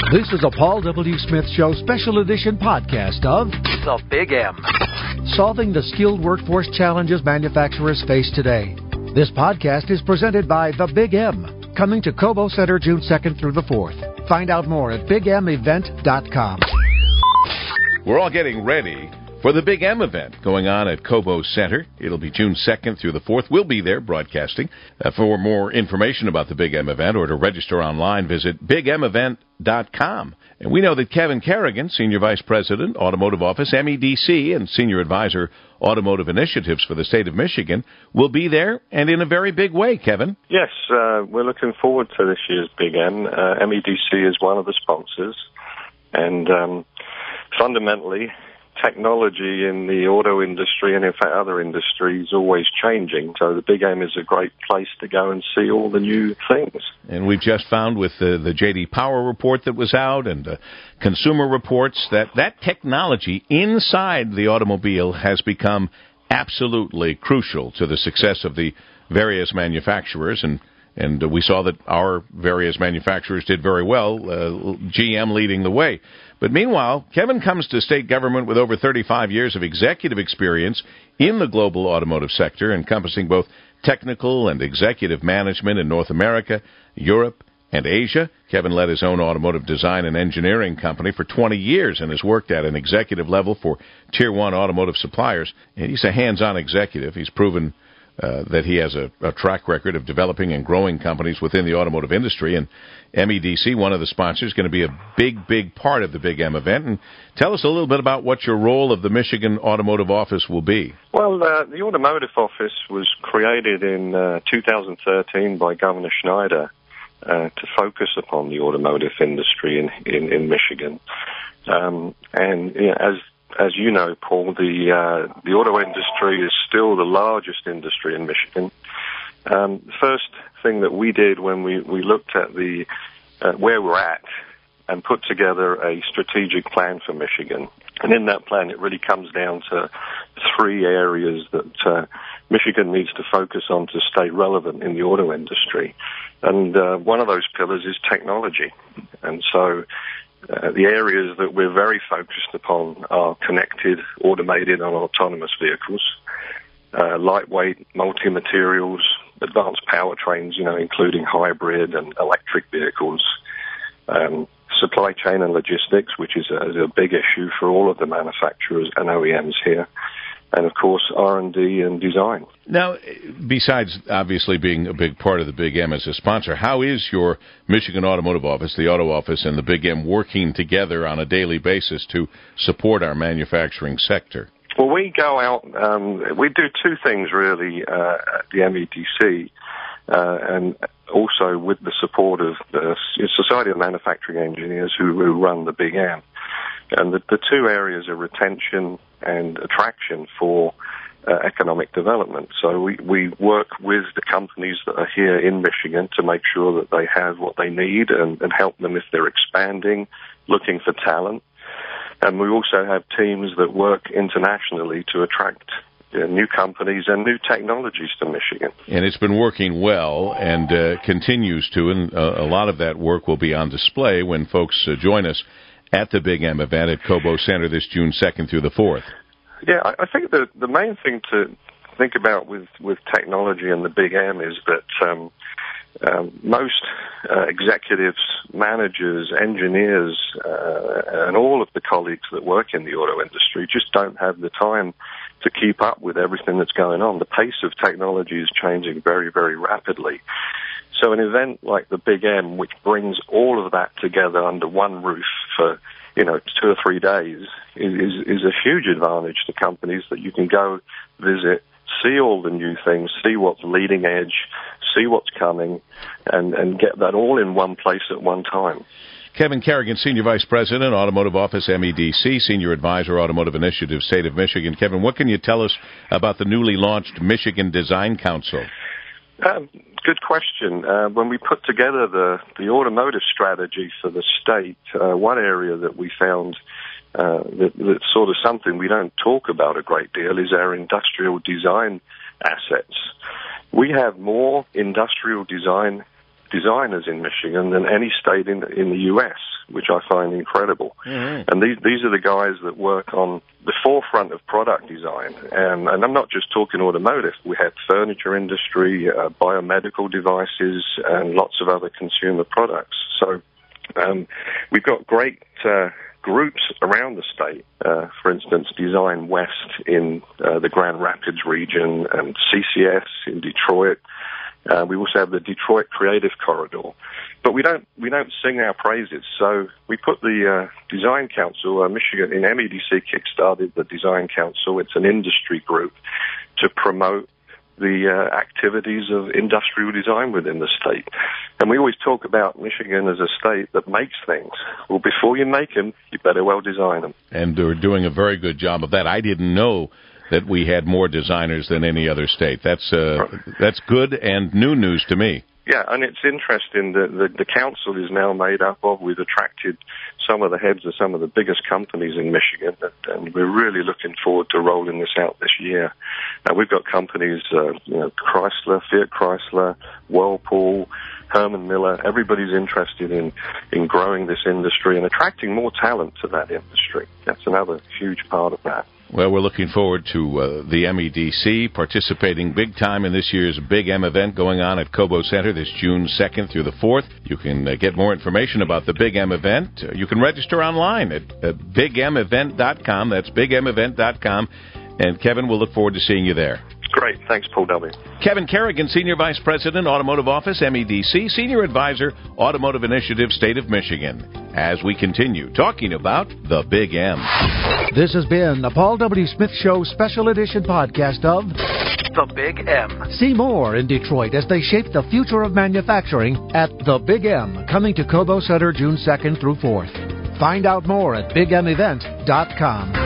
This is a Paul W. Smith Show special edition podcast of The Big M. Solving the skilled workforce challenges manufacturers face today. This podcast is presented by The Big M, coming to Cobo Center June 2nd through the 4th. Find out more at BigMEvent.com. We're all getting ready for the Big M event going on at Cobo Center. It'll be June 2nd through the 4th. We'll be there broadcasting. For more information about the Big M event or to register online, visit BigMEvent.com. And we know that Kevin Kerrigan, Senior Vice President, Automotive Office, MEDC, and Senior Advisor, Automotive Initiatives for the state of Michigan, will be there, and in a very big way, Kevin. Yes, we're looking forward to this year's Big M. MEDC is one of the sponsors, and fundamentally, technology in the auto industry and, in fact, other industries is always changing. So the Big M is a great place to go and see all the new things. And we've just found with the J.D. Power report that was out and Consumer Reports that technology inside the automobile has become absolutely crucial to the success of the various manufacturers. And we saw that our various manufacturers did very well, GM leading the way. But meanwhile, Kevin comes to state government with over 35 years of executive experience in the global automotive sector, encompassing both technical and executive management in North America, Europe, and Asia. Kevin led his own automotive design and engineering company for 20 years and has worked at an executive level for Tier 1 automotive suppliers. And he's a hands-on executive. He's proven that he has a track record of developing and growing companies within the automotive industry. And MEDC, one of the sponsors, is going to be a big part of the Big M event. And tell us a little bit about what your role of the Michigan Automotive Office will be. Well, the Automotive Office was created in 2013 by Governor Schneider to focus upon the automotive industry in Michigan. And you know, as you know, Paul, the auto industry is still the largest industry in Michigan. The first thing that we did when we looked at where we're at and put together a strategic plan for Michigan, and in that plan it really comes down to three areas that Michigan needs to focus on to stay relevant in the auto industry. And one of those pillars is technology. And so the areas that we're very focused upon are connected, automated, and autonomous vehicles, lightweight, multi-materials, advanced powertrains, including hybrid and electric vehicles, supply chain and logistics, which is a big issue for all of the manufacturers and OEMs here, and, of course, R&D and design. Now, besides obviously being a big part of the Big M as a sponsor, how is your Michigan Automotive Office, the Auto Office, and the Big M working together on a daily basis to support our manufacturing sector? Well, we go out, we do two things, really, at the MEDC, and also with the support of the Society of Manufacturing Engineers who run the Big M. And the two areas are retention and attraction for economic development. So we work with the companies that are here in Michigan to make sure that they have what they need and help them if they're expanding, looking for talent. And we also have teams that work internationally to attract new companies and new technologies to Michigan. And it's been working well and continues to, and a lot of that work will be on display when folks join us at the Big M event at Cobo Center this June 2nd through the 4th. Yeah, I think the main thing to think about with technology and the Big M is that most executives, managers, engineers, and all of the colleagues that work in the auto industry just don't have the time to keep up with everything that's going on. The pace of technology is changing very, very rapidly. So an event like the Big M, which brings all of that together under one roof for 2 or 3 days, is a huge advantage to companies that you can go visit, see all the new things, see what's leading edge, see what's coming, and get that all in one place at one time. Kevin Kerrigan, Senior Vice President, Automotive Office, MEDC, Senior Advisor, Automotive Initiative, State of Michigan. Kevin, what can you tell us about the newly launched Michigan Design Council? Good question. When we put together the automotive strategy for the state, one area that we found that's sort of something we don't talk about a great deal is our industrial design assets. We have more industrial design designers in Michigan than any state in the U.S., which I find incredible. Mm-hmm. And these are the guys that work on the forefront of product design. And I'm not just talking automotive. We have furniture industry, biomedical devices, and lots of other consumer products. So we've got great groups around the state. For instance, Design West in the Grand Rapids region and CCS in Detroit. We also have the Detroit Creative Corridor, but we don't sing our praises. So we put the Design Council, Michigan in MEDC kickstarted the Design Council. It's an industry group to promote the activities of industrial design within the state. And we always talk about Michigan as a state that makes things. Well, before you make them, you better well design them. And they're doing a very good job of that. I didn't know that we had more designers than any other state. That's good and new news to me. Yeah, and it's interesting that the council is now made up of, we've attracted some of the heads of some of the biggest companies in Michigan, and we're really looking forward to rolling this out this year. We've got companies, Chrysler, Fiat Chrysler, Whirlpool, Herman Miller. Everybody's interested in growing this industry and attracting more talent to that industry. That's another huge part of that. Well, we're looking forward to the MEDC participating big time in this year's Big M event going on at Cobo Center this June 2nd through the 4th. You can get more information about the Big M event. You can register online at BigMEvent.com. That's BigMEvent.com. And Kevin, we'll look forward to seeing you there. Great. Thanks, Paul W. Kevin Kerrigan, Senior Vice President, Automotive Office, MEDC, Senior Advisor, Automotive Initiative, State of Michigan, as we continue talking about the Big M. This has been the Paul W. Smith Show Special Edition podcast of The Big M. See more in Detroit as they shape the future of manufacturing at The Big M, coming to Cobo Center June 2nd through 4th. Find out more at BigMEvent.com.